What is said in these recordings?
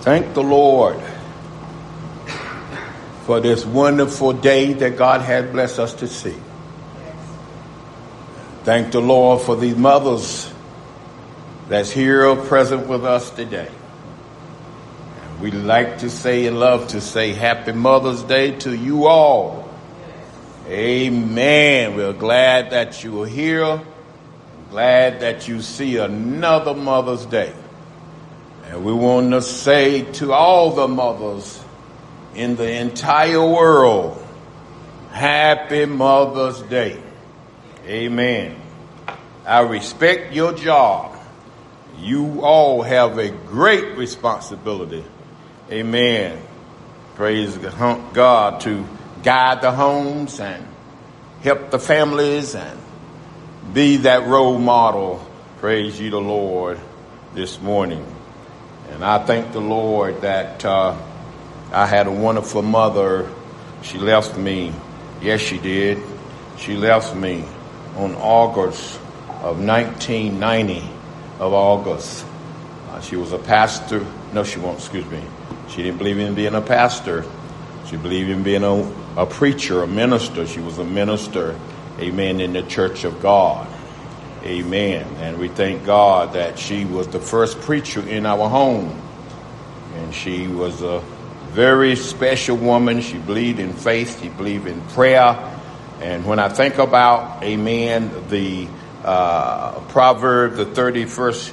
Thank the Lord for this wonderful day that God has blessed us to see. Thank the Lord for these mothers that's here present with us today. And we like to say and love to say Happy Mother's Day to you all. Amen. We're glad that you are here. Glad that you see another Mother's Day. And we want to say to all the mothers in the entire world, Happy Mother's Day. Amen. I respect your job. You all have a great responsibility. Amen. Praise God to guide the homes and help the families and be that role model. Praise you the Lord this morning. And I thank the Lord that I had a wonderful mother. She left me. Yes, she did. She left me on August of 1990 of August. She was a pastor. No, she won't. Excuse me. She didn't believe in being a pastor. She believed in being a preacher, a minister. She was a minister, amen, in the Church of God. Amen. And we thank God that she was the first preacher in our home. And she was a very special woman. She believed in faith. She believed in prayer. And when I think about, amen, the Proverbs, the 31st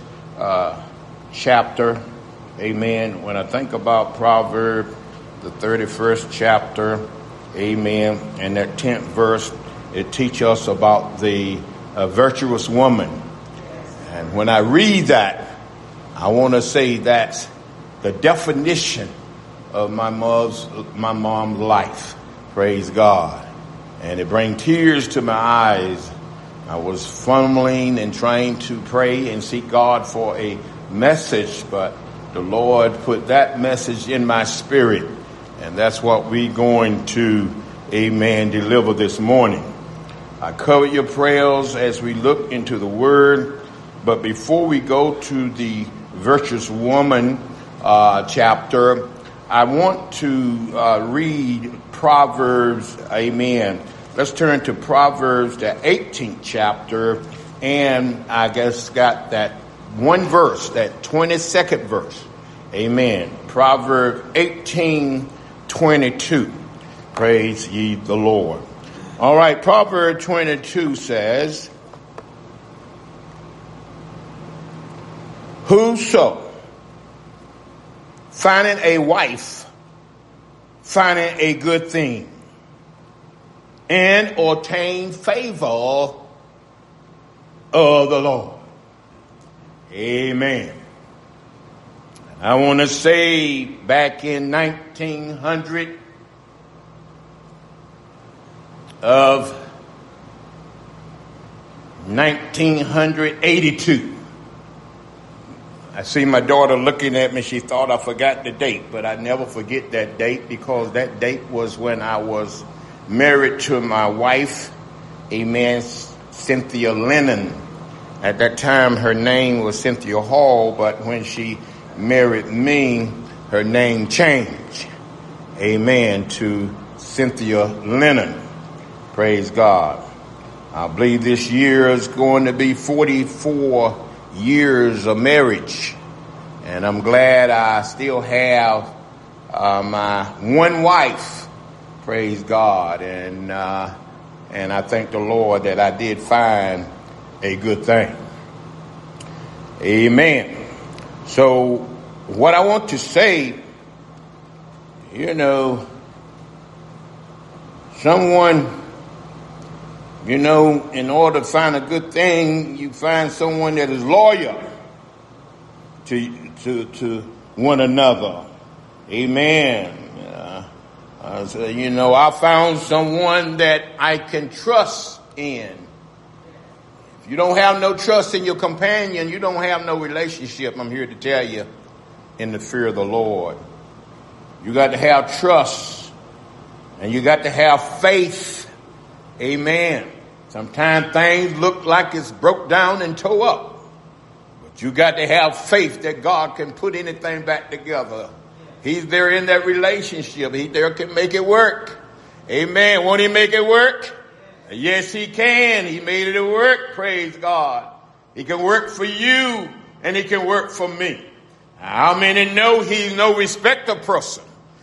chapter, amen. When I think about Proverbs, the 31st chapter, amen, and that 10th verse, it teaches us about the virtuous woman. And when I read that, I want to say that's the definition of my mom's life. Praise God. And it brings tears to my eyes. I was fumbling and trying to pray and seek God for a message, but the Lord put that message in my spirit. And that's what we're going to, amen, deliver this morning. I cover your prayers as we look into the Word. But before we go to the virtuous woman chapter, I want to read Proverbs, amen. Let's turn to Proverbs, the 18th chapter. And I guess got that one verse, that 22nd verse. Amen. Proverbs 18:22. Praise ye the Lord. All right, Proverbs 22 says, whoso finding a wife, finding a good thing, and obtain favor of the Lord. Amen. I want to say back in 1982. I see my daughter looking at me. She thought I forgot the date, but I never forget that date because that date was when I was married to my wife, amen, Cynthia Lennon. At that time, her name was Cynthia Hall, but when she married me, her name changed, amen, to Cynthia Lennon. Praise God. I believe this year is going to be 44 years of marriage. And I'm glad I still have my one wife. Praise God. And I thank the Lord that I did find a good thing. Amen. So what I want to say, someone, in order to find a good thing, you find someone that is loyal to one another. Amen. I found someone that I can trust in. If you don't have no trust in your companion, you don't have no relationship. I'm here to tell you, in the fear of the Lord. You got to have trust and you got to have faith. Amen. Sometimes things look like it's broke down and tore up. But you got to have faith that God can put anything back together He's there in that relationship. He there can make it work. Amen. Won't he make it work? Yes, he can. He made it work. Praise God. He can work for you and he can work for me. How many know he's no respecter person?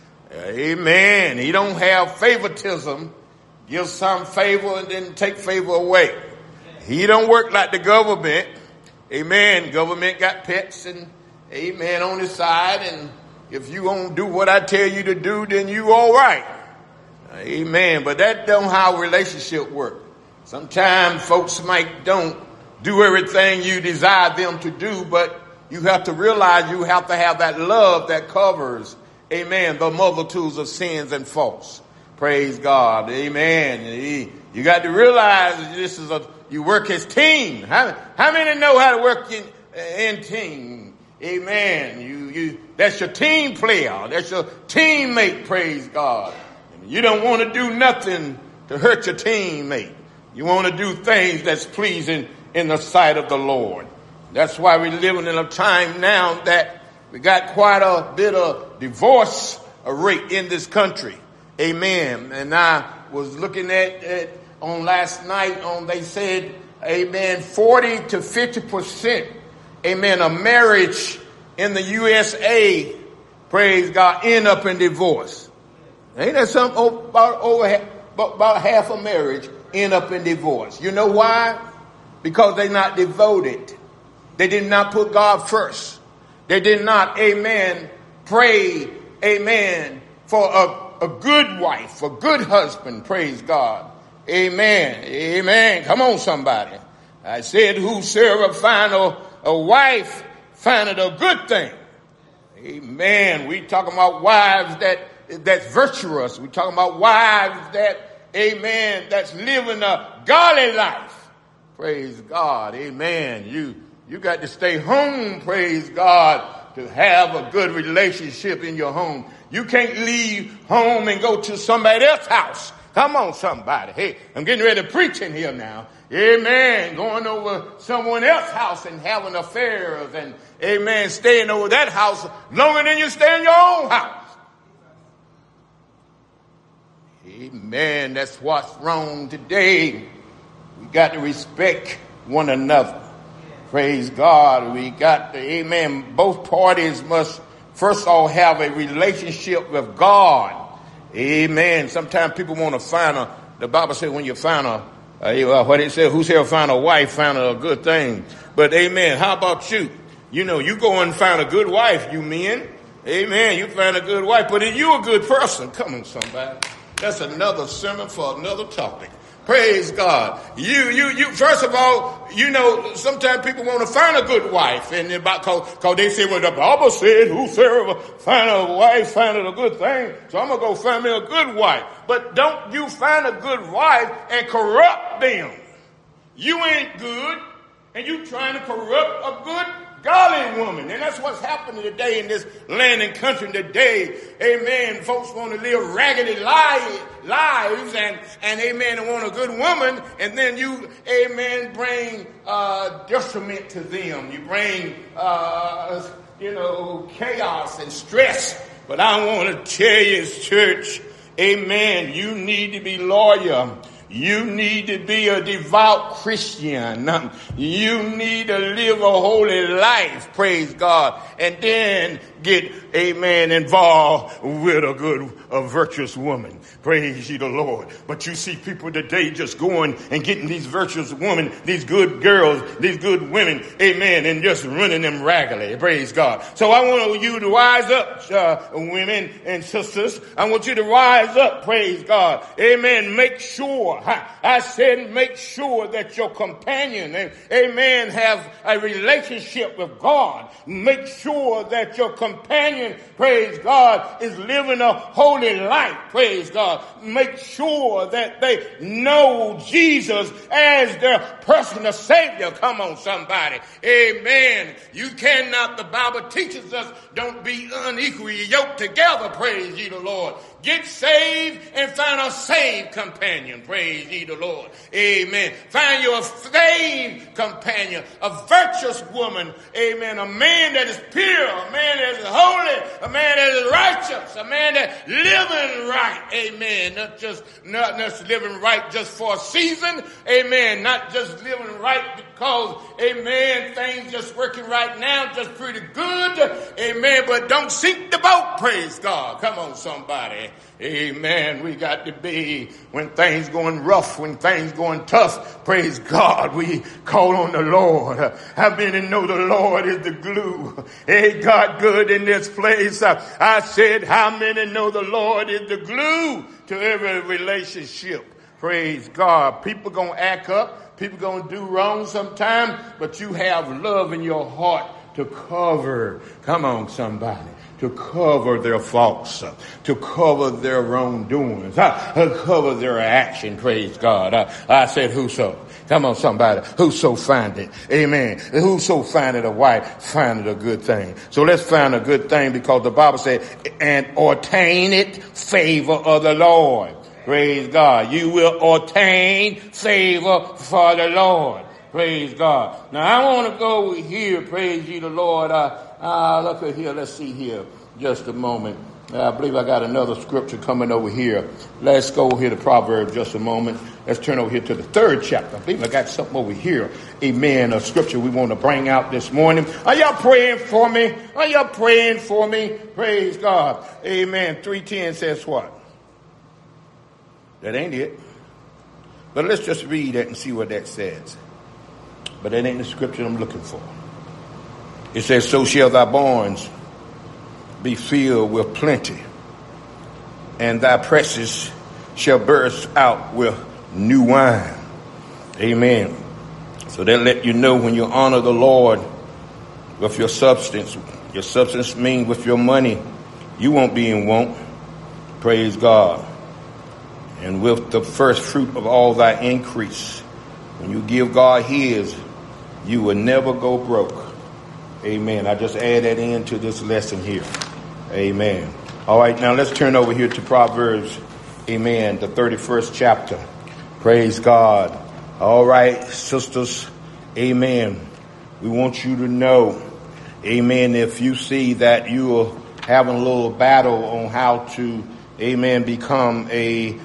Amen. He don't have favoritism. Give some favor and then take favor away. He don't work like the government. Amen. Government got pets and amen on his side. And if you don't do what I tell you to do, then you all right. Amen. But that don't how relationship work. Sometimes folks might don't do everything you desire them to do, but you have to realize you have to have that love that covers, amen, the multitudes of sins and faults. Praise God. Amen. You got to realize this is you work as team. How many know how to work in team? Amen. That's your team player. That's your teammate. Praise God. You don't want to do nothing to hurt your teammate. You want to do things that's pleasing in the sight of the Lord. That's why we're living in a time now that we got quite a bit of divorce rate in this country. Amen. And I was looking at it on last night they said, amen, 40 to 50%, amen, of marriage in the USA, praise God, end up in divorce. Ain't that something? About half of marriage end up in divorce. You know why? Because they're not devoted. They did not put God first. They did not, amen, pray, amen, for a good wife, a good husband, praise God. Amen. Amen. Come on, somebody. I said, whosoever find a wife, find it a good thing. Amen. We talking about wives that's virtuous. We talking about wives that, amen, that's living a godly life. Praise God. Amen. You got to stay home, praise God, to have a good relationship in your home. You can't leave home and go to somebody else's house. Come on, somebody. Hey, I'm getting ready to preach in here now. Amen. Going over someone else's house and having affairs and, amen, staying over that house longer than you stay in your own house. Amen. That's what's wrong today. We got to respect one another. Praise God. We got to, amen. Both parties must first of all have a relationship with God. Amen. Sometimes people want to find the Bible says when you find what it says, whosoever find a wife, find a good thing. But amen. How about you? You know, you go and find a good wife, you men. Amen. You find a good wife, but if you a good person, come on, somebody. That's another sermon for another topic. Praise God. You, first of all, you know, sometimes people want to find a good wife and cause they say, well, the Bible said, whosoever find a wife, find it a good thing. So I'm going to go find me a good wife. But don't you find a good wife and corrupt them. You ain't good and you trying to corrupt a good godly woman. And that's what's happening today in this land and country today. Amen. Folks want to live raggedy lives and amen, and want a good woman. And then you, amen, bring detriment to them. You bring, chaos and stress. But I want to tell you, church, amen, you need to be loyal. You need to be a devout Christian. You need to live a holy life, praise God, and then get, amen, involved with a virtuous woman. Praise ye the Lord. But you see people today just going and getting these virtuous women, these good girls, these good women, amen, and just running them raggedly, praise God. So I want you to rise up, women and sisters. I want you to rise up, praise God. Amen. Make sure, I said make sure that your companion, amen, have a relationship with God. Make sure that your companion, praise God, is living a holy life, praise God. Make sure that they know Jesus as their personal Savior. Come on, somebody. Amen. You cannot, the Bible teaches us, don't be unequally yoked together, praise ye the Lord. Get saved and find a saved companion. Praise ye the Lord. Amen. Find your saved companion, a virtuous woman. Amen. A man that is pure, a man that is holy, a man that is righteous, a man that living right. Amen. Not just living right just for a season. Amen. Not just living right because, amen, things just working right now, just pretty good. Amen. But don't sink the boat. Praise God. Come on, somebody. Amen. We got to be, when things going rough, when things going tough, praise God, we call on the Lord. How many know the Lord is the glue? Hey, God, good in this place. I said, how many know the Lord is the glue to every relationship? Praise God. People gonna act up. People gonna do wrong sometime, but you have love in your heart to cover. Come on, somebody. To cover their faults, to cover their wrongdoings, to cover their action. Praise God. I said, whoso. Come on, somebody. Whoso find it. Amen. Whoso find it a wife, find it a good thing. So let's find a good thing, because the Bible said, and ordain it favor of the Lord. Praise God. You will obtain favor for the Lord. Praise God. Now I want to go here. Praise ye the Lord. Look at here. Let's see here. Just a moment. I believe I got another scripture coming over here. Let's go here to Proverbs just a moment. Let's turn over here to the 3rd chapter. I believe I got something over here. Amen. A scripture we want to bring out this morning. Are y'all praying for me? Are y'all praying for me? Praise God. Amen. 3:10 says what? That ain't it. But let's just read that and see what that says. But that ain't the scripture I'm looking for. It says, so shall thy barns be filled with plenty, and thy presses shall burst out with new wine. Amen. So that let you know, when you honor the Lord with your substance means with your money, you won't be in want. Praise God. And with the first fruit of all thy increase, when you give God his, you will never go broke. Amen. I just add that into this lesson here. Amen. All right, now let's turn over here to Proverbs. Amen. The 31st chapter. Praise God. All right, sisters. Amen. We want you to know, amen, if you see that you are having a little battle on how to, amen, become a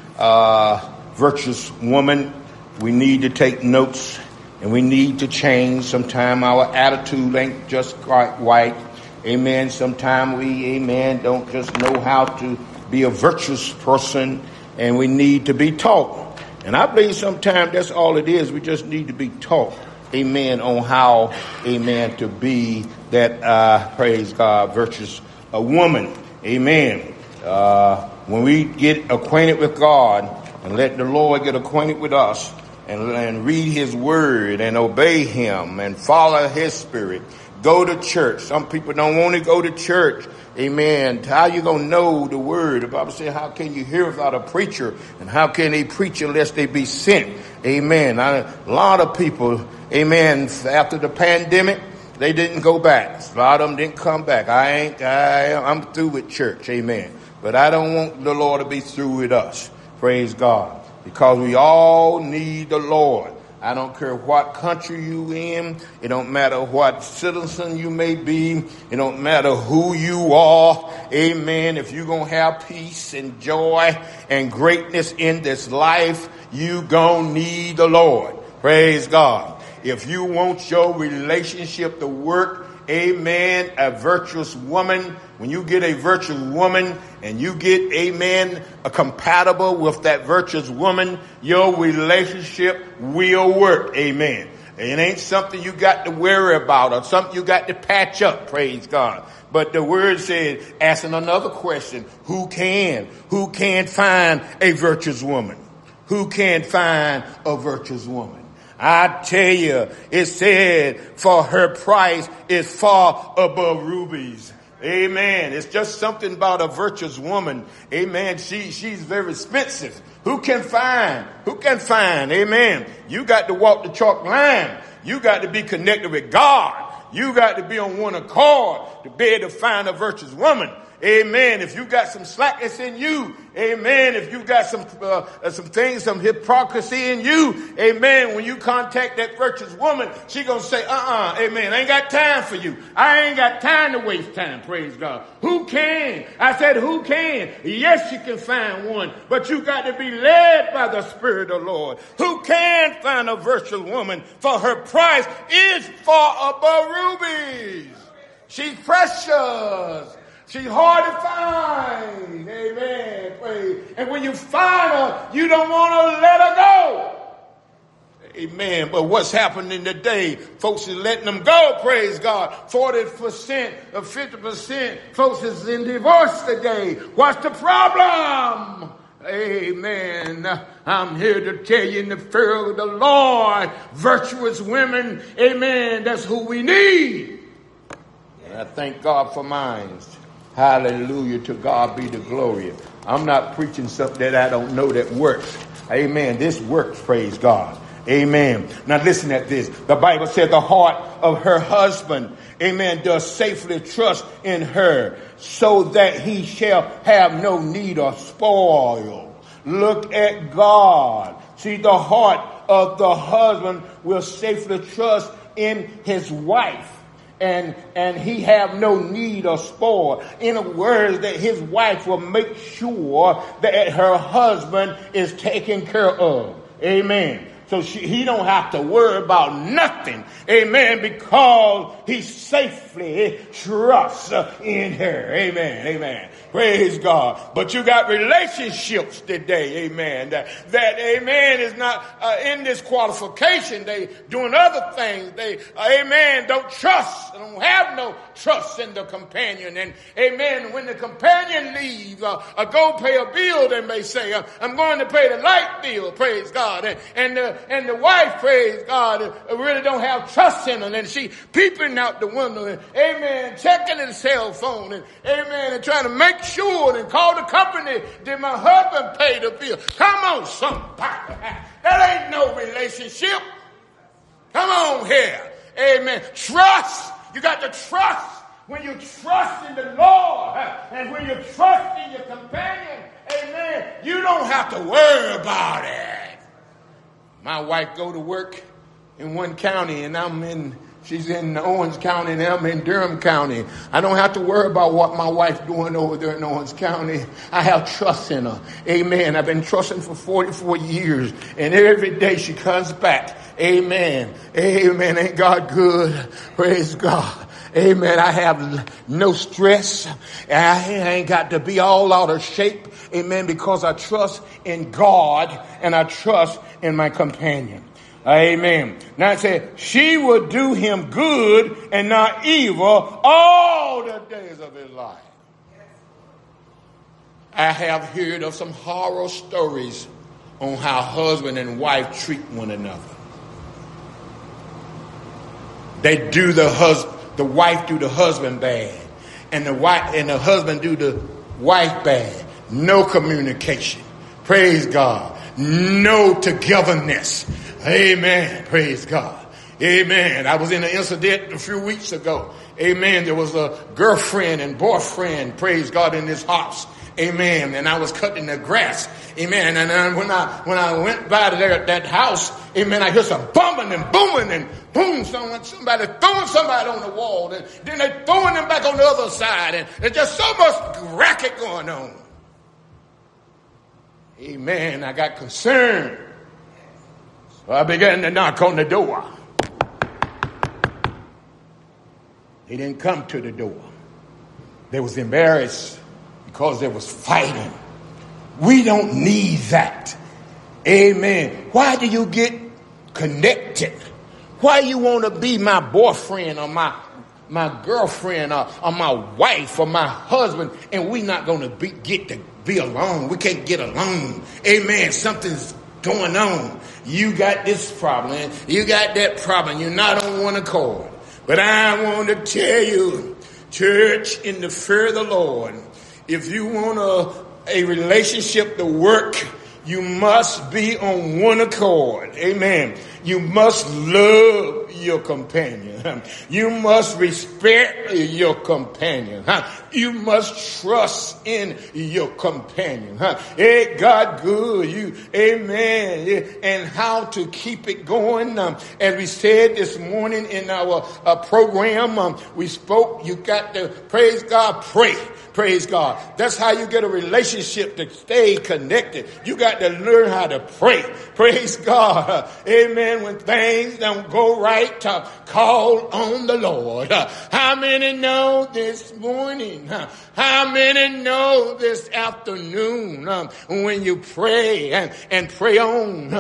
virtuous woman, we need to take notes. And we need to change. Sometime our attitude ain't just quite right. Amen. Sometime we, amen, don't just know how to be a virtuous person. And we need to be taught. And I believe sometimes that's all it is. We just need to be taught. Amen. On how, amen, to be that, praise God, virtuous woman. Amen. When we get acquainted with God and let the Lord get acquainted with us, and read his word and obey him and follow his spirit. Go to church. Some people don't want to go to church. Amen. How you going to know the word? The Bible says, how can you hear without a preacher? And how can they preach unless they be sent? Amen. A lot of people, amen, after the pandemic, they didn't go back. A lot of them didn't come back. I'm through with church. Amen. But I don't want the Lord to be through with us. Praise God. Because we all need the Lord. I don't care what country you in. It don't matter what citizen you may be. It don't matter who you are. Amen. If you're going to have peace and joy and greatness in this life, you going to need the Lord. Praise God. If you want your relationship to work, amen, a virtuous woman, when you get a virtuous woman and you get, amen, a compatible with that virtuous woman, your relationship will work. Amen. It ain't something you got to worry about or something you got to patch up. Praise God. But the word said, asking another question, who can find a virtuous woman? Who can find a virtuous woman? I tell you, it said, for her price is far above rubies. Amen. It's just something about a virtuous woman. Amen. She's very expensive. Who can find? Amen. You got to walk the chalk line. You got to be connected with God. You got to be on one accord to be able to find a virtuous woman. Amen. If you got some slackness in you, amen. If you got some things, some hypocrisy in you, amen. When you contact that virtuous woman, she gonna say, amen. I ain't got time for you. I ain't got time to waste time. Praise God. Who can? I said, who can? Yes, you can find one, but you got to be led by the Spirit of the Lord. Who can find a virtuous woman? For her price is far above rubies. She's precious. She's hard to find. Amen. Praise. And when you find her, you don't want to let her go. Amen. But what's happening today? Folks is letting them go. Praise God. 40% or 50% folks is in divorce today. What's the problem? Amen. I'm here to tell you in the fear of the Lord, virtuous women, amen, that's who we need. And I thank God for mine. Hallelujah. To God be the glory. I'm not preaching something that I don't know that works. Amen. This works. Praise God. Amen. Now listen at this. The Bible said the heart of her husband, amen, does safely trust in her so that he shall have no need of spoil. Look at God. See, the heart of the husband will safely trust in his wife. And he have no need of spoil. In other words, that his wife will make sure that her husband is taken care of. Amen. So he don't have to worry about nothing. Amen. Because he safely trusts in her. Amen. Amen. Praise God. But you got relationships today. Amen. That amen, is not in this qualification. They doing other things. They, amen, don't trust. Don't have no trust in the companion. And amen, when the companion leaves, go pay a bill, they may say, I'm going to pay the light bill. Praise God. And the wife, praise God, really don't have trust in her. And she peeping out the window and, amen, checking the cell phone and, amen, and trying to make sure and call the company. Did my husband pay the bill? Come on, somebody. That ain't no relationship. Come on here. Amen. Trust. You got to trust. When you trust in the Lord and when you trust in your companion, amen, you don't have to worry about it. My wife go to work in one county and she's in Owens County and I'm in Durham County. I don't have to worry about what my wife's doing over there in Owens County. I have trust in her. Amen. I've been trusting for 44 years and every day she comes back. Amen. Amen. Ain't God good? Praise God. Amen. I have no stress. I ain't got to be all out of shape. Amen. Because I trust in God and I trust in my companion. Amen. Now it said, she will do him good and not evil all the days of his life. I have heard of some horror stories on how husband and wife treat one another. They do the wife do the husband bad, and the husband do the wife bad. No communication. Praise God. No togetherness. Amen. Praise God. Amen. I was in an incident a few weeks ago. Amen. There was a girlfriend and boyfriend, praise God, in this house. Amen. And I was cutting the grass. Amen. And when I went by that house, amen, I heard some bumping and booming and boom, somebody throwing somebody on the wall. And then they throwing them back on the other side. And there's just so much racket going on. Amen. I got concerned. So I began to knock on the door. They didn't come to the door. They was embarrassed because there was fighting. We don't need that. Amen. Why do you get connected? Why you want to be my boyfriend or my girlfriend or my wife or my husband and we not going to get to be alone? We can't get along. Amen. Something's going on. You got this problem. You got that problem. You're not on one accord. But I want to tell you, church, in the fear of the Lord, if you want a relationship to work, you must be on one accord. Amen. You must love your companion. You must respect your companion. You must trust in your companion. Hey, God good. You, amen. And how to keep it going. As we said this morning in our program, we spoke, you got to, praise God, pray. Praise God. That's how you get a relationship to stay connected. You got to learn how to pray. Praise God. Amen. When things don't go right, call on the Lord. How many know this morning? How many know this afternoon? When you pray and pray on.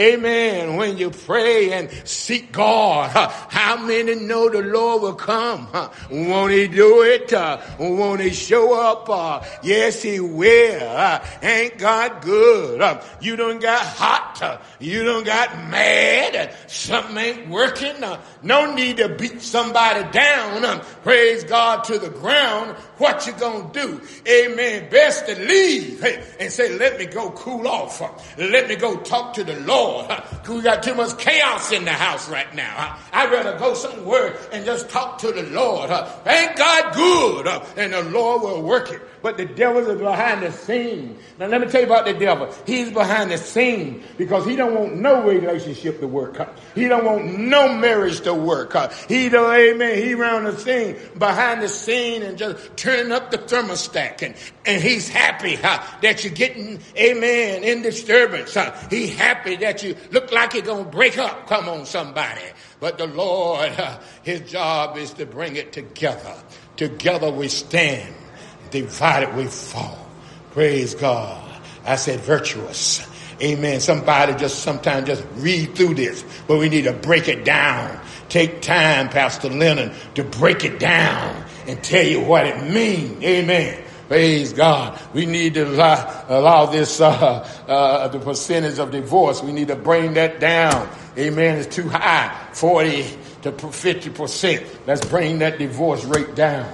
Amen. When you pray and seek God. How many know the Lord will come? Won't he do it? Won't he show up? Yes, he will. Ain't God good? You done got hot. You done got mad. Something ain't working. No need to beat somebody down. Praise God, to the ground. What you gonna do? Amen. Best to leave and say, let me go cool off. Let me go talk to the Lord. We got too much chaos in the house right now. I'd rather go somewhere and just talk to the Lord. Ain't God good? And the Lord will work it. But the devil is behind the scene. Now let me tell you about the devil. He's behind the scene because he don't want no relationship to work. He don't want no marriage to work. He don't, amen. He around the scene, behind the scene, and just turning up the thermostat. And he's happy that you're getting, amen, in disturbance. He's happy that you look like you're going to break up. Come on, somebody. But the Lord, his job is to bring it together. Together we stand. Divided we fall. Praise God. I said virtuous. Amen. Somebody just sometimes just read through this, but we need to break it down. Take time, Pastor Lennon, to break it down and tell you what it means. Amen. Praise God. We need to allow this, the percentage of divorce. We need to bring that down. Amen. It's too high. 40 to 50%. Let's bring that divorce rate down.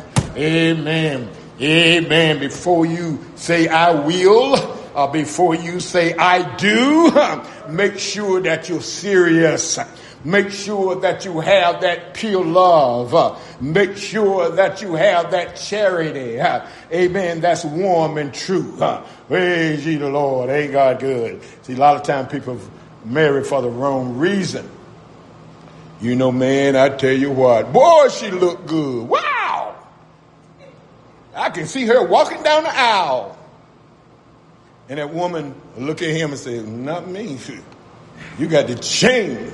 Amen. Amen. Before you say I will, or before you say I do, make sure that you're serious. Make sure that you have that pure love. Make sure that you have that charity. Amen. That's warm and true. Praise ye the Lord. Ain't God good? See, a lot of times people marry for the wrong reason. You know, man, I tell you what, boy, she looked good. Wow. I can see her walking down the aisle. And that woman look at him and say, not me. You got to change.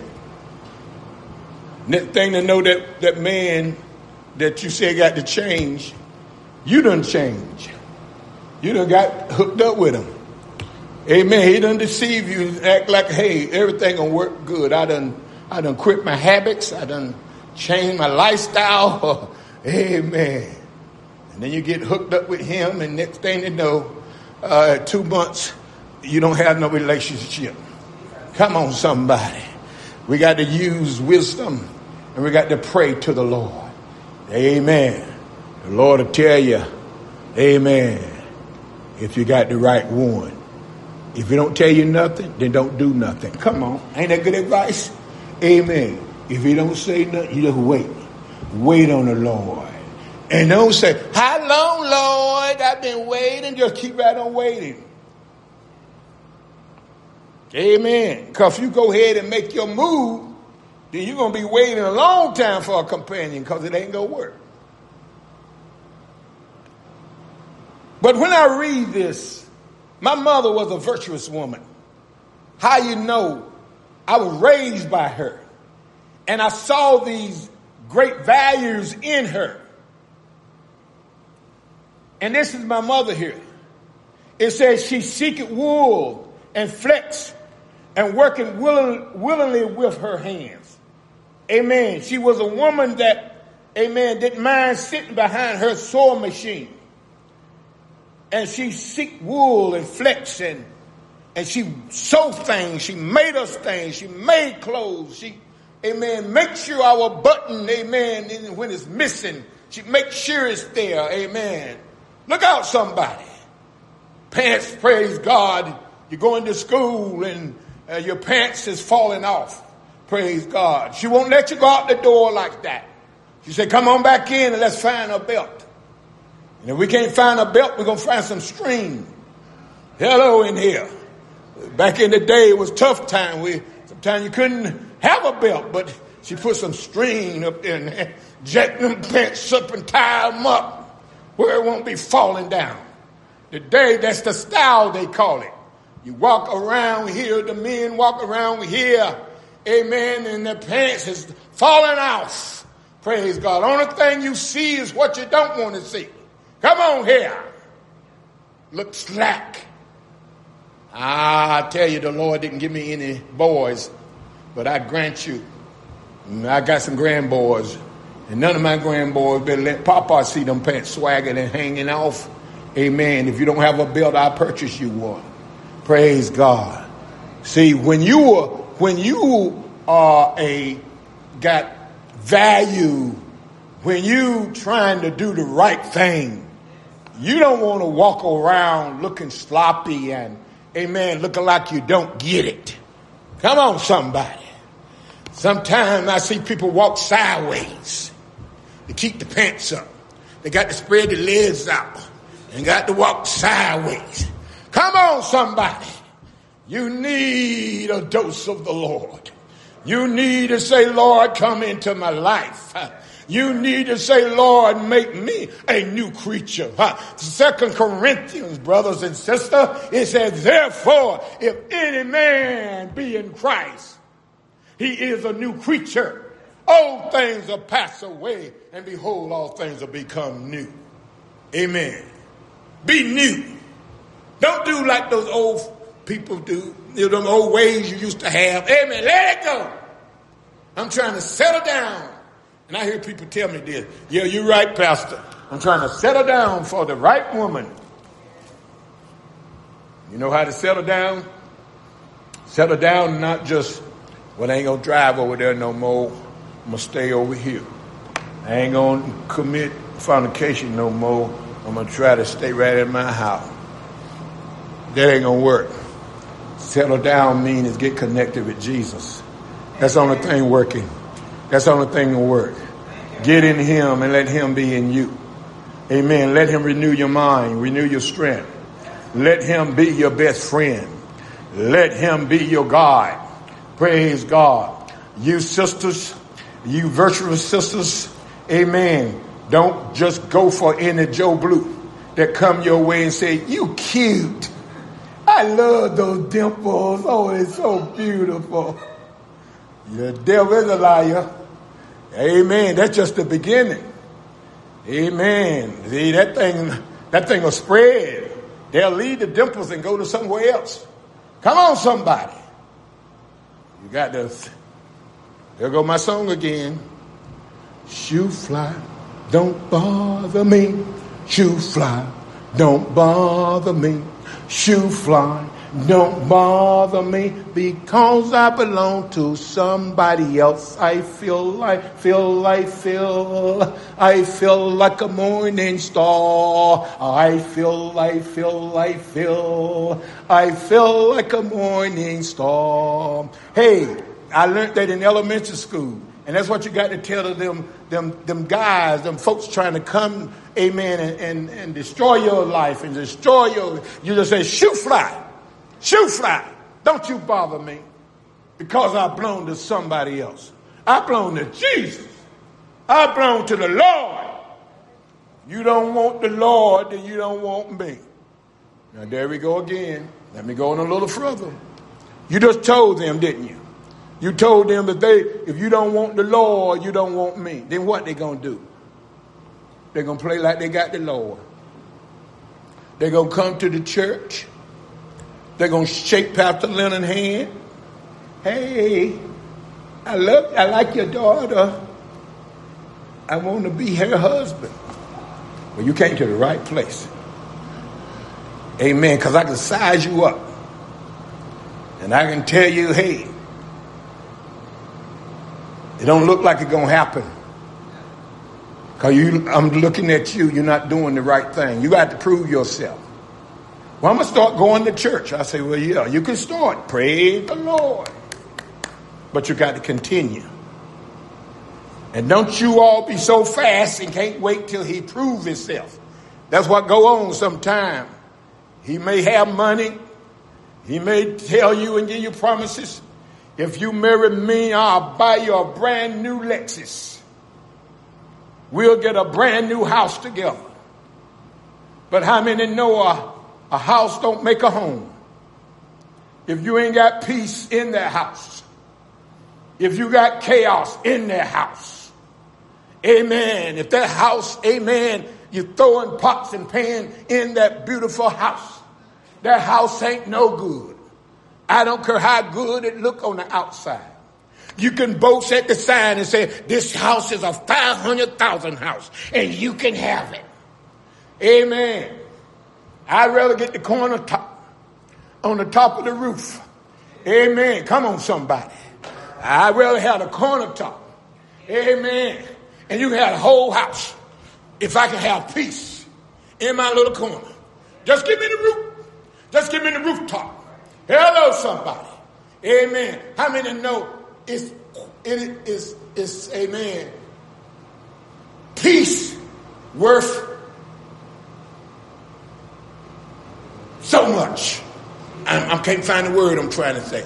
Next thing to know, that man that you said got to change, you done change. You done got hooked up with him. Amen. He done deceive you and act like, hey, everything gonna work good. I done quit my habits. I done changed my lifestyle. Amen. And then you get hooked up with him, and next thing you know, 2 months, you don't have no relationship. Come on, somebody. We got to use wisdom, and we got to pray to the Lord. Amen. The Lord will tell you, amen, if you got the right one. If he don't tell you nothing, then don't do nothing. Come on. Ain't that good advice? Amen. If he don't say nothing, you just wait. Wait on the Lord. And don't say, how long, Lord? I've been waiting. Just keep right on waiting. Amen. Because if you go ahead and make your move, then you're going to be waiting a long time for a companion because it ain't going to work. But when I read this, my mother was a virtuous woman. How you know? I was raised by her. And I saw these great values in her. And this is my mother here. It says she seeketh wool and flax and working willingly with her hands. Amen. She was a woman that, amen, didn't mind sitting behind her sewing machine. And she seek wool and flax and she sewed things. She made us things. She made clothes. She, amen, make sure our button, amen, when it's missing, she make sure it's there. Amen. Look out, somebody. Pants, praise God. You're going to school and your pants is falling off. Praise God. She won't let you go out the door like that. She said, come on back in and let's find a belt. And if we can't find a belt, we're going to find some string. Hello in here. Back in the day, it was tough time. Sometimes you couldn't have a belt, but she put some string up there and jack them pants up and tie them up where it won't be falling down. Today, that's the style they call it. You walk around here, the men walk around here, amen, and their pants is falling off. Praise God. Only thing you see is what you don't want to see. Come on here. Look slack. I tell you, the Lord didn't give me any boys, but I grant you, I got some grandboys, and none of my grandboys better let Papa see them pants swagging and hanging off. Amen. If you don't have a belt, I'll purchase you one. Praise God. See, when you got value, when you trying to do the right thing, you don't want to walk around looking sloppy and, amen, looking like you don't get it. Come on, somebody. Sometimes I see people walk sideways to keep the pants up. They got to spread the legs out and got to walk sideways. Come on, somebody. You need a dose of the Lord. You need to say, Lord, come into my life. You need to say, Lord, make me a new creature. 2 Corinthians, brothers and sisters, it says, therefore, if any man be in Christ, he is a new creature. Old things are passed away, and behold, all things are become new. Amen. Be new. Don't do like those old people do. You know, them old ways you used to have. Amen. Let it go. I'm trying to settle down. And I hear people tell me this. Yeah, you're right, Pastor. I'm trying to settle down for the right woman. You know how to settle down? Settle down, not just, well, I ain't going to drive over there no more. I'm going to stay over here. I ain't going to commit fornication no more. I'm going to try to stay right in my house. That ain't going to work. Settle down means get connected with Jesus. That's the only thing working. That's the only thing that work. Get in him and let him be in you. Amen. Let him renew your mind, renew your strength. Let him be your best friend. Let him be your guide. Praise God. You sisters, you virtuous sisters, amen. Don't just go for any Joe Blue that come your way and say, you cute. I love those dimples. Oh, it's so beautiful. The devil is a liar. Amen. That's just the beginning. Amen. See, that thing will spread. They'll leave the dimples and go to somewhere else. Come on, somebody. You got this. There go my song again. Shoe fly, don't bother me. Shoe fly, don't bother me. Shoe fly, don't bother me, because I belong to somebody else. I feel like a morning star. I feel like a morning star. Hey, I learned that in elementary school. And that's what you got to tell them guys, them folks trying to come, amen, and destroy your life and destroy you just say, shoe fly, don't you bother me, because I belong to somebody else. I belong to Jesus. I belong to the Lord. You don't want the Lord, then you don't want me. Now there we go again. Let me go on a little further. You just told them, didn't you? You told them that if you don't want the Lord, you don't want me. Then what they going to do? They're going to play like they got the Lord. They're going to come to the church. They're going to shake Pastor Leonard's hand. Hey, I like your daughter. I want to be her husband. Well, you came to the right place. Amen. Because I can size you up. And I can tell you, hey, it don't look like it's going to happen. Because I'm looking at you. You're not doing the right thing. You got to prove yourself. Well, I'm going to start going to church. I say, well, yeah, you can start. Praise the Lord. but you got to continue. And don't you all be so fast and can't wait till he proves himself. That's what go on sometime. He may have money. He may tell you and give you promises. If you marry me, I'll buy you a brand new Lexus. We'll get a brand new house together. But how many know a house don't make a home? If you ain't got peace in that house, if you got chaos in that house, amen. If that house, amen, you throwing pots and pans in that beautiful house, that house ain't no good. I don't care how good it look on the outside. You can boast at the sign and say, this house is a 500,000 house and you can have it. Amen. I'd rather get the corner top on the top of the roof. Amen. Come on, somebody. I'd rather have the corner top. Amen. And you can have the whole house. If I can have peace in my little corner. Just give me the roof. Just give me the rooftop. Hello, somebody. Amen. How many know it is, amen, peace worth so much? I can't find the word I'm trying to say.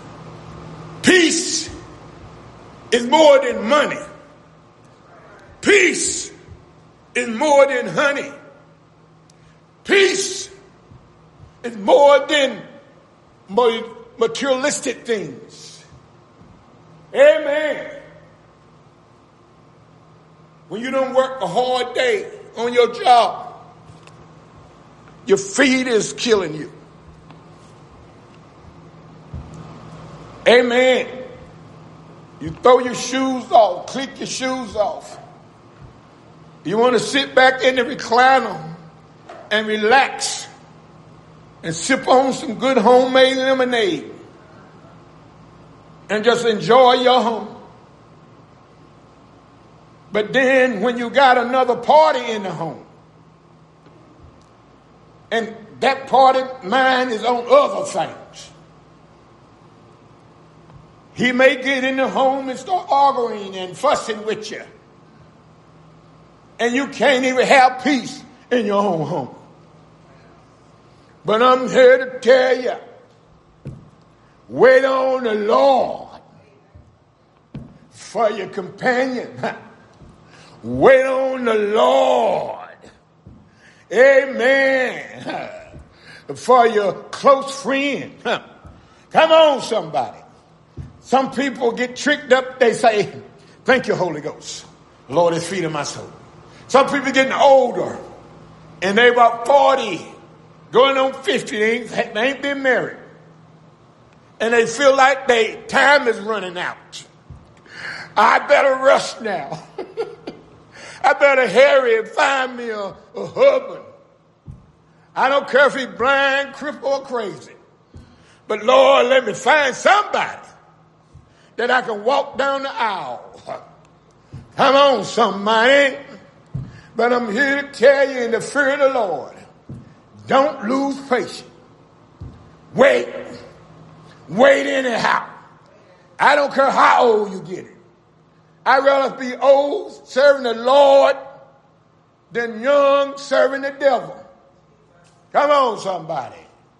Peace is more than money. Peace is more than honey. Peace is more than materialistic things. Amen. When you don't work a hard day on your job, your feet is killing you. Amen. You throw your shoes off, click your shoes off. You want to sit back in the recliner and relax and sip on some good homemade lemonade and just enjoy your home. But then when you got another party in the home, and that party mind is on other things, he may get in the home and start arguing and fussing with you. And you can't even have peace in your own home. But I'm here to tell you, wait on the Lord for your companion. Wait on the Lord. Amen. For your close friend. Come on, somebody. Some people get tricked up. They say, thank you, Holy Ghost. Lord is feeding my soul. Some people getting older, and they about 40, going on 50. They ain't been married. And they feel like their time is running out. I better rush now. I better hurry and find me a husband. I don't care if he's blind, crippled, or crazy. But Lord, let me find somebody that I can walk down the aisle. Come on, somebody. But I'm here to tell you in the fear of the Lord, don't lose patience. Wait. Wait anyhow. I don't care how old you get it. I'd rather be old serving the Lord than young serving the devil. Come on, somebody.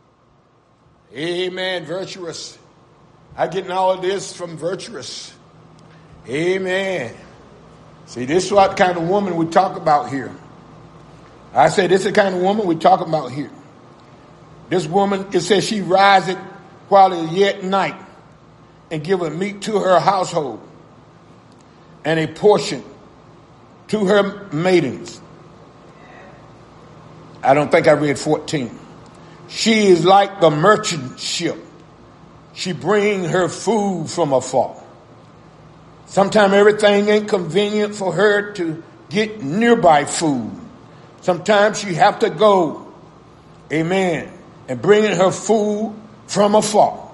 Amen. Virtuous. I get all of this from Virtuous. Amen. See, this is what kind of woman we talk about here. I say this is the kind of woman we talk about here. This woman, it says she riseth while it is yet night and giveth meat to her household and a portion to her maidens. I don't think I read 14. She is like the merchant ship. She bring her food from afar. Sometimes everything ain't convenient for her to get nearby food. Sometimes she have to go, amen, and bringing her food from afar.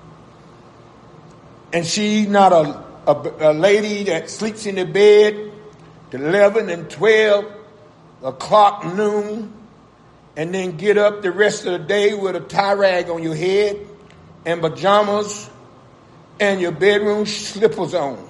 And she not a lady that sleeps in the bed till 11 and 12 o'clock noon and then get up the rest of the day with a tie rag on your head and pajamas and your bedroom slippers on.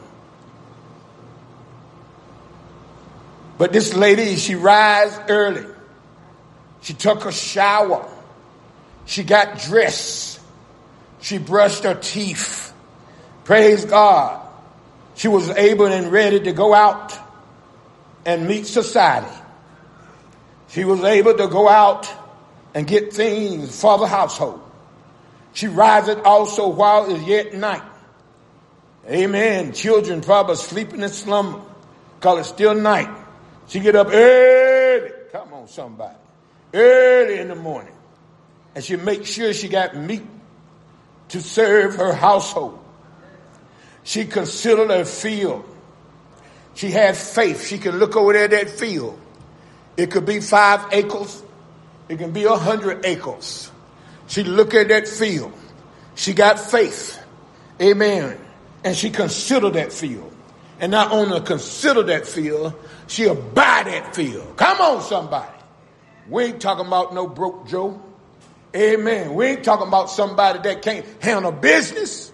But this lady, she rise early. She took a shower. She got dressed. She brushed her teeth. Praise God. She was able and ready to go out and meet society. She was able to go out and get things for the household. She rises also while it's yet night. Amen. Children probably sleeping in slumber because it's still night. She get up early. Come on, somebody. Early in the morning. And she makes sure she got meat to serve her household. She considered her field. She had faith. She could look over there at that field. It could be 5 acres. It can be 100 acres. She looked at that field. She got faith. Amen. And she considered that field. And not only consider that field, she'll buy that field. Come on, somebody. We ain't talking about no broke Joe. Amen. We ain't talking about somebody that can't handle business.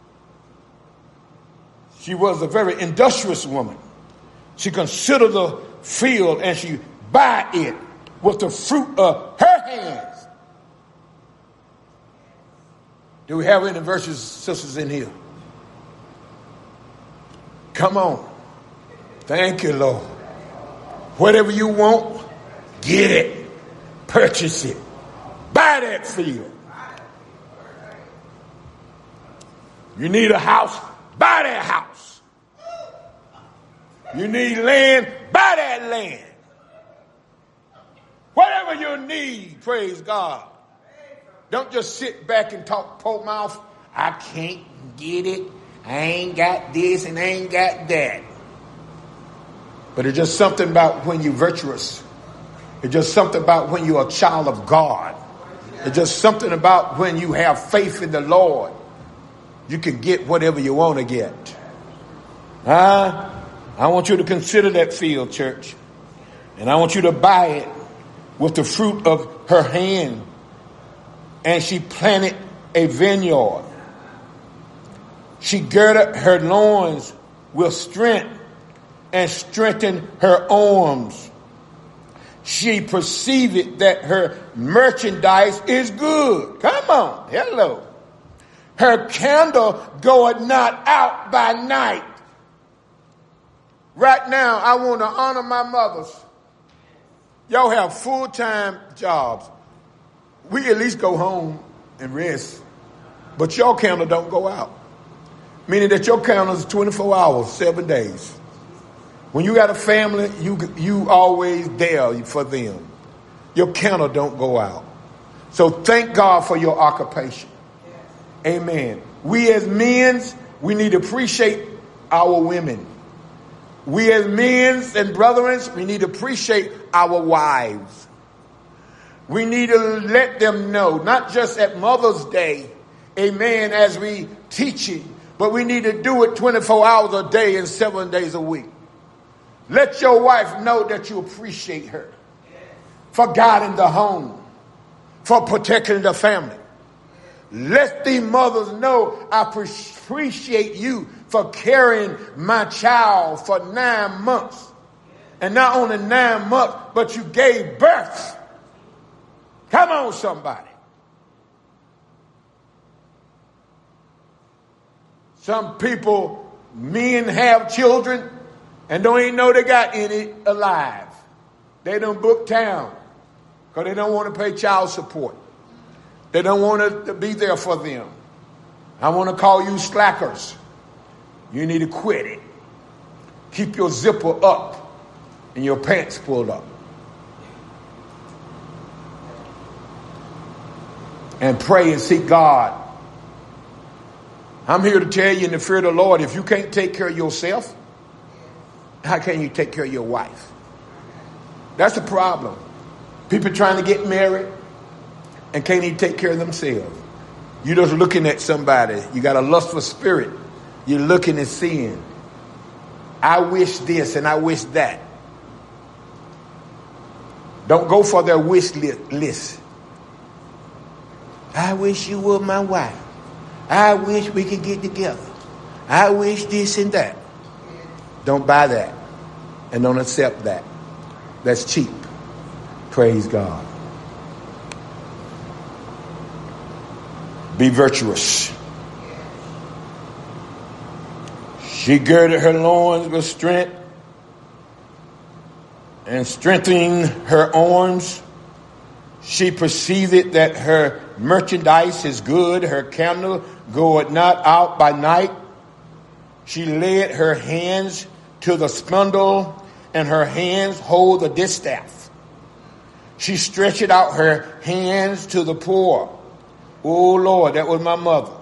She was a very industrious woman. She considered the field and she buy it with the fruit of her hands. Do we have any verses, sisters, in here? Come on. Thank you, Lord. Whatever you want, get it. Purchase it. Buy that field. You need a house, buy that house. You need land, buy that land. Whatever you need, praise God. Don't just sit back and talk poor mouth. I can't get it. I ain't got this and I ain't got that. But it's just something about when you're virtuous. It's just something about when you're a child of God. It's just something about when you have faith in the Lord. You can get whatever you want to get. I want you to consider that field, church. And I want you to buy it with the fruit of her hand. And she planted a vineyard. She girded her loins with strength and strengthened her arms. She perceived that her merchandise is good. Come on. Hello. Her candle goeth not out by night. Right now, I want to honor my mothers. Y'all have full-time jobs. We at least go home and rest. But your candle don't go out. Meaning that your candle is 24 hours, 7 days. When you got a family, you always there for them. Your candle don't go out. So thank God for your occupation. Amen. We as men, we need to appreciate our women. We as men and brethren, we need to appreciate our wives. We need to let them know, not just at Mother's Day, amen, as we teach it, but we need to do it 24 hours a day and 7 days a week. Let your wife know that you appreciate her for guiding the home, for protecting the family. Let the mothers know I appreciate you for carrying my child for 9 months. And not only 9 months, but you gave birth. Come on, somebody. Some people, men have children and don't even know they got any alive. They don't book town because they don't want to pay child support. They don't want to be there for them. I want to call you slackers. You need to quit it. Keep your zipper up and your pants pulled up. And pray and seek God. I'm here to tell you in the fear of the Lord, if you can't take care of yourself, how can you take care of your wife? That's the problem. People trying to get married and can't even take care of themselves. You're just looking at somebody. You got a lustful spirit. You're looking and seeing. I wish this and I wish that. Don't go for their wish list. I wish you were my wife. I wish we could get together. I wish this and that. Don't buy that. And don't accept that. That's cheap. Praise God. Be virtuous. She girded her loins with strength and strengthening her arms. She perceived that her merchandise is good. Her candle goeth not out by night. She laid her hands to the spindle, and her hands hold the distaff. She stretched out her hands to the poor. Oh, Lord, that was my mother.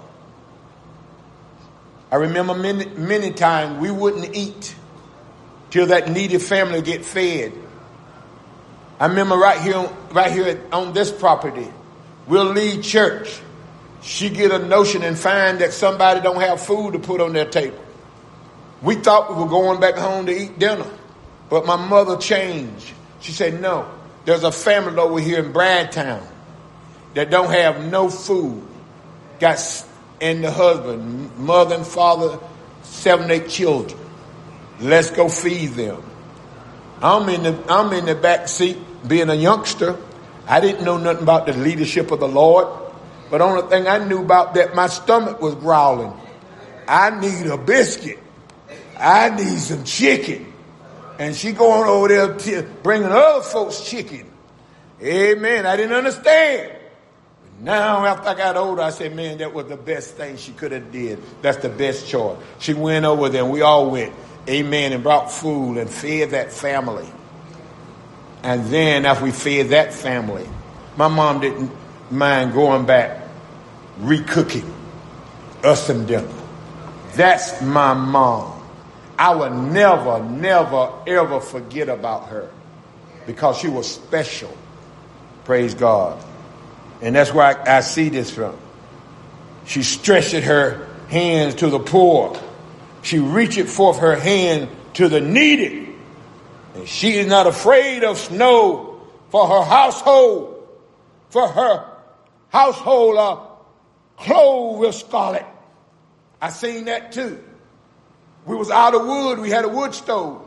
I remember many times we wouldn't eat till that needy family get fed. I remember right here on this property, we'll leave church. She get a notion and find that somebody don't have food to put on their table. We thought we were going back home to eat dinner, but my mother changed. She said, no, there's a family over here in Bradtown that don't have no food. And the husband, mother and father, 7, 8 children. Let's go feed them. I'm in the back seat being a youngster. I didn't know nothing about the leadership of the Lord. But the only thing I knew about that, my stomach was growling. I need a biscuit. I need some chicken. And she going over there bringing other folks chicken. Amen. I didn't understand. Now, after I got older, I said, man, that was the best thing she could have did. That's the best choice. She went over there, and we all went, amen, and brought food and fed that family. And then after we fed that family, my mom didn't mind going back, recooking us some dinner. That's my mom. I would never, never, ever forget about her because she was special. Praise God. And that's where I see this from. She stretched her hands to the poor. She reached forth her hand to the needy. And she is not afraid of snow for her household. For her household are clothed with scarlet. I seen that too. We was out of wood. We had a wood stove.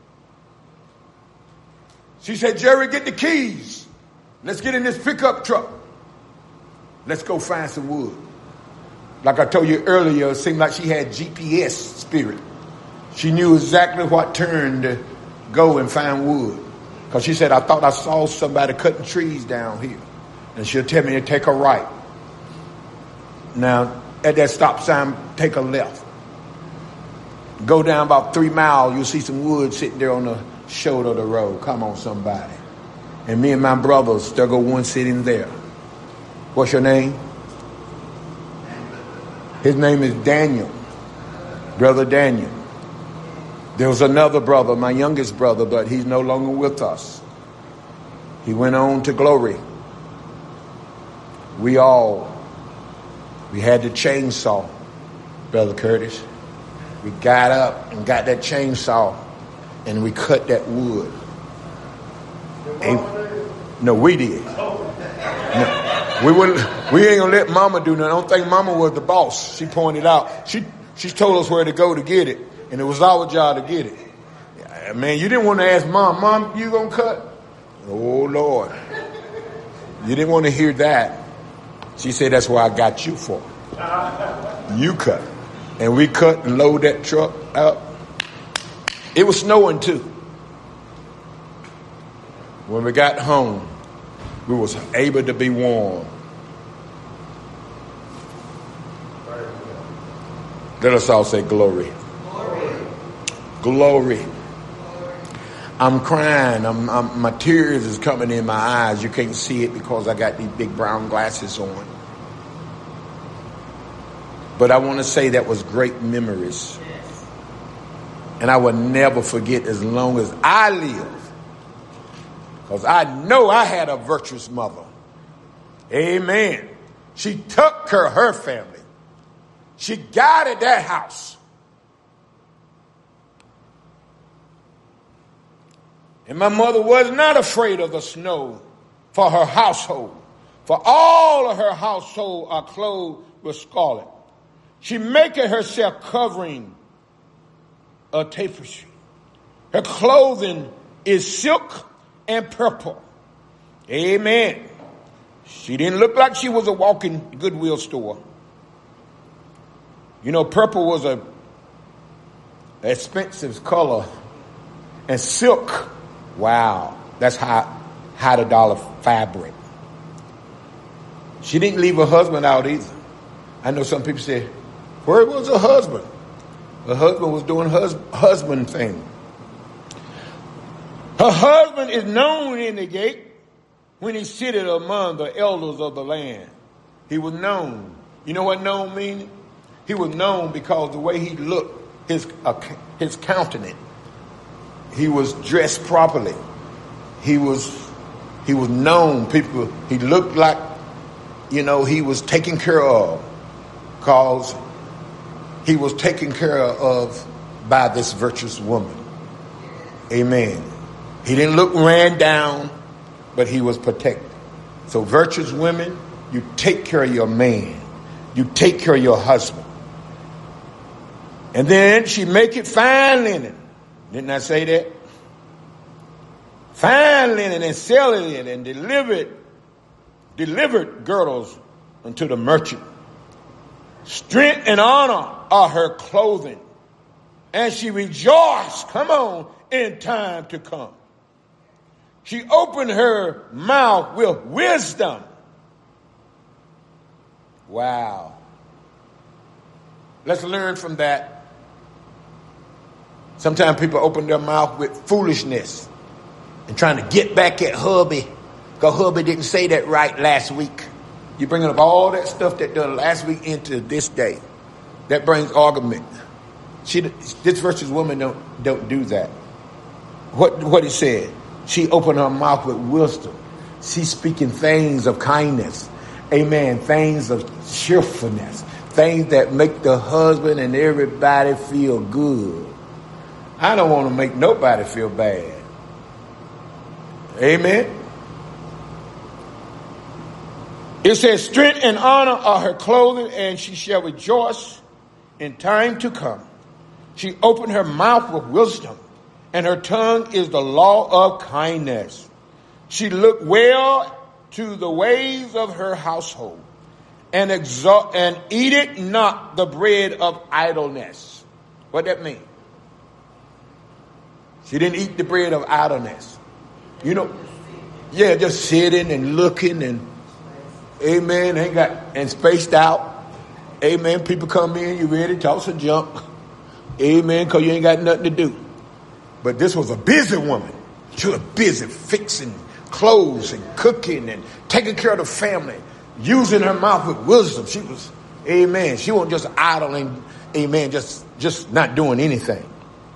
She said, Jerry, get the keys. Let's get in this pickup truck. Let's go find some wood. Like I told you earlier, it seemed like she had GPS spirit. She knew exactly what turn to go and find wood. Because she said, I thought I saw somebody cutting trees down here. And she'll tell me to take a right. Now, at that stop sign, take a left. Go down about 3 miles, you'll see some wood sitting there on the shoulder of the road. Come on, somebody. And me and my brothers, there go one sitting there. What's your name? His name is Daniel. Brother Daniel. There was another brother, my youngest brother, but he's no longer with us. He went on to glory. We had the chainsaw, Brother Curtis. We got up and got that chainsaw and we cut that wood. No, we did. No. We ain't gonna let Mama do nothing. I don't think Mama was the boss. She pointed out. She told us where to go to get it, and it was our job to get it. Man, you didn't want to ask Mom, you gonna cut? Oh Lord, you didn't want to hear that. She said, that's what I got you for. You cut, and we cut and load that truck up. It was snowing too. When we got home, we was able to be warm. Let us all say glory. Glory. Glory. I'm crying. My tears is coming in my eyes. You can't see it because I got these big brown glasses on. But I want to say that was great memories. And I will never forget as long as I live. Because I know I had a virtuous mother. Amen. She took care of her family. She guided that house. And my mother was not afraid of the snow for her household. For all of her household are clothed with scarlet. She maketh herself covering a tapestry. Her clothing is silk and purple. Amen. She didn't look like she was a walking Goodwill store. You know, purple was a expensive color. And silk, wow, that's high dollar fabric. She didn't leave her husband out either. I know some people say, where was her husband? Her husband was doing husband thing. Her husband is known in the gate when he sitteth among the elders of the land. He was known. You know what known means? He was known because the way he looked, his countenance. He was dressed properly. He was known. People, he looked like, you know, he was taken care of because he was taken care of by this virtuous woman. Amen. He didn't look ran down, but he was protected. So virtuous women, you take care of your man. You take care of your husband. And then she make it fine linen. Didn't I say that? Fine linen and sell it and delivered girdles unto the merchant. Strength and honor are her clothing. And she rejoiced, come on, in time to come. She opened her mouth with wisdom. Wow. Let's learn from that. Sometimes people open their mouth with foolishness and trying to get back at hubby because hubby didn't say that right last week. You're bringing up all that stuff that done last week into this day. That brings argument. This virtuous woman don't do that. What he said, she opened her mouth with wisdom. She's speaking things of kindness. Amen. Things of cheerfulness. Things that make the husband and everybody feel good. I don't want to make nobody feel bad. Amen. It says, strength and honor are her clothing, and she shall rejoice in time to come. She opened her mouth with wisdom, and her tongue is the law of kindness. She looked well to the ways of her household, and eateth not the bread of idleness. What that mean? She didn't eat the bread of idleness. You know, yeah, just sitting and looking and, amen, and spaced out. Amen, people come in, you ready to talk some junk. Amen, because you ain't got nothing to do. But this was a busy woman. She was busy fixing clothes and cooking and taking care of the family, using her mouth with wisdom. She was, amen, she wasn't just idling, amen, just not doing anything.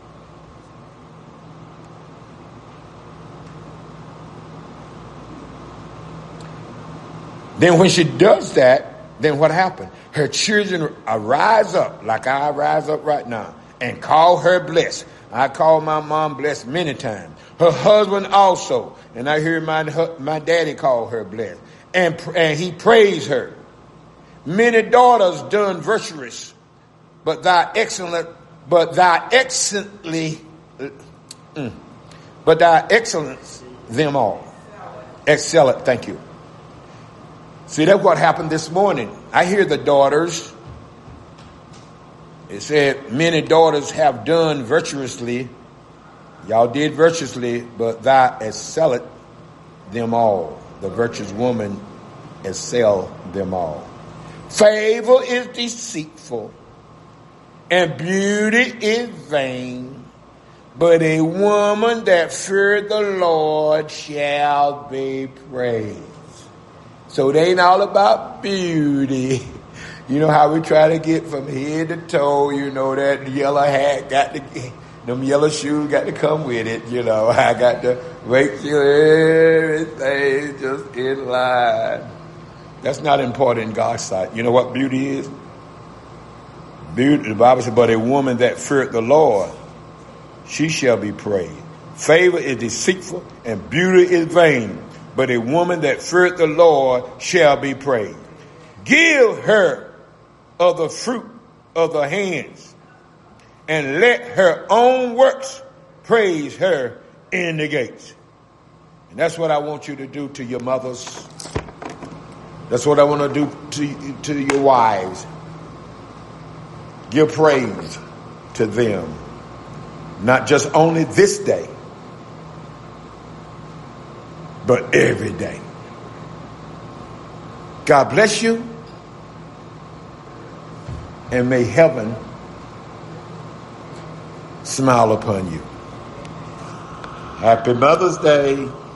Then when she does that, then what happened? Her children arise up, like I rise up right now, and call her blessed. I call my mom blessed many times. Her husband also. And I hear my daddy call her blessed. And he praised her. Many daughters done virtuous, but thou excellently excellence them all. Excellent, thank you. See, that's what happened this morning. I hear the daughters. It said, many daughters have done virtuously. Y'all did virtuously, but thou excelled them all. The virtuous woman excelled them all. Favor is deceitful, and beauty is vain. But a woman that feareth the Lord shall be praised. So it ain't all about beauty. You know how we try to get from head to toe, you know, that yellow hat them yellow shoes got to come with it, you know. I got to make sure everything's just in line. That's not important in God's sight. You know what beauty is? Beauty, the Bible says, but a woman that feareth the Lord, she shall be praised. Favor is deceitful and beauty is vain. But a woman that feareth the Lord shall be praised. Give her of the fruit of the hands, and let her own works praise her in the gates. And that's what I want you to do to your mothers. That's what I want to do to your wives. Give praise to them. Not just only this day, but every day. God bless you. And may heaven smile upon you. Happy Mother's Day.